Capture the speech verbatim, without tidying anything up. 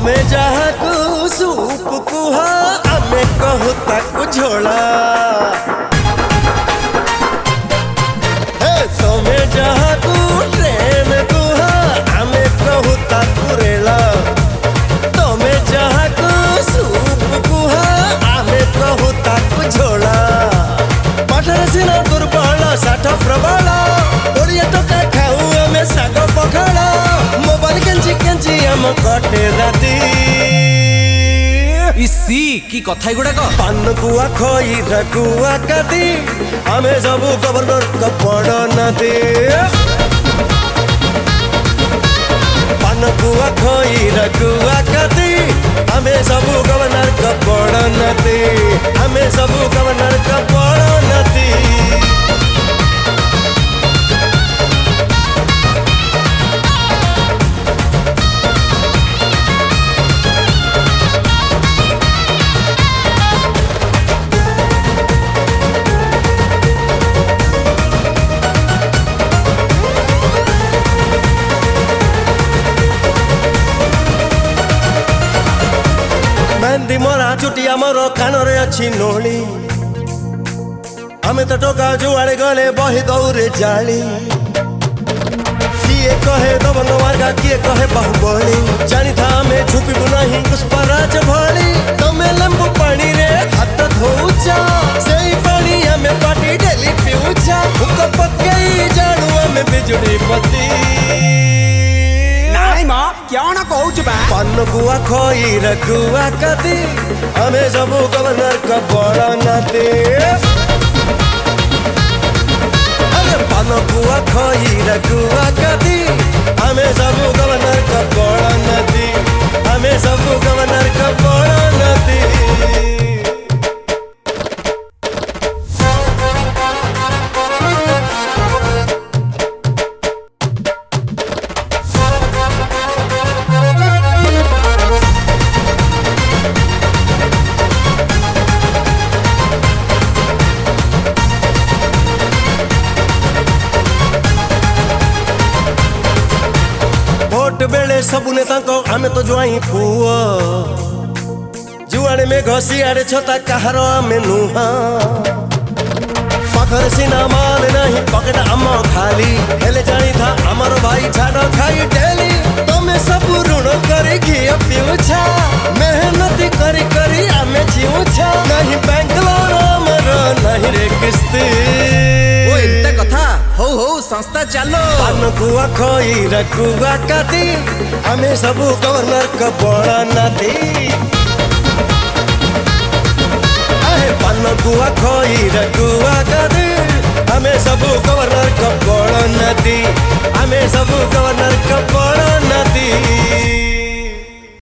तमें जहाँ को सूप कुहा आमे कहू ताकू झोला। तमें जहाँ को ट्रेन कुहा आमे कहू ताकू रेला। तमें जहाँ को सूप कुहा आमे कहू ताकू झोला। पाठर सिना दुर्बल साठ प्रबल ओडिया टोका खाऊ आमे साग पखाड़। मोबाइल केंची केंची आम कटे राती। इसी की कथा गुड़ाक पान गुआ खई गुआ काटी आमे सबू गवर्नर का बड़ नाती। पान गुआ खई गुआ काटी आमे सबू गवर्नर का बड़ नाती। आमे सबू गवर्नर का बड़ नाती। मेहंदी मोरा चुटिया मोर कानरे अच्छी नोली। हमें तो टोका जुआड़े गले बही दौरे जाली। किए कहे दबंग मार्गा किए कहे बाहुबली। जानी था हमें छुपी नहीं पुष्पराज भली। तमें लेंबू पानी रे हाथ धोचा से पानी हमें पाटी डेली पीऊचा। हुक पक्के जाणु हमें बिजुली पति। क्या ना कहू बा पान गुआ खई गुआ काटी आमे सबू गवर्नर का बड़ा नाती। अरे पान गुआ खई गुआ काटी आमे सबू गवर्नर का बड़ा नाती। आमे सबू गवर्नर का बड़ा नाती। भोट बेले सबु नेता को आमे तो जुआई पुआ। जुआड़े में घसी आड़े छता कहार आमे नुहा। पाखर सिना माल नहीं पकड़ आम खाली। हेले जानी था आमर भाई छाड़ खाई डेली। तमें सब ऋण करी घी पीऊछा। मेहनत करी करी आमे जीऊछा। नहीं बैंकलोर आमर नहीं रे किस्ती। ओ एंता कथा हो हो संस्था चालो। पान गुआ खई गुआ काटी आमे सबू गवर्नर का बड़ा नाती। अहे पान गुआ खई गुआ काटी आमे सबू गवर्नर का बड़ा नाती। आमे सबू गवर्नर का बड़ा नाती।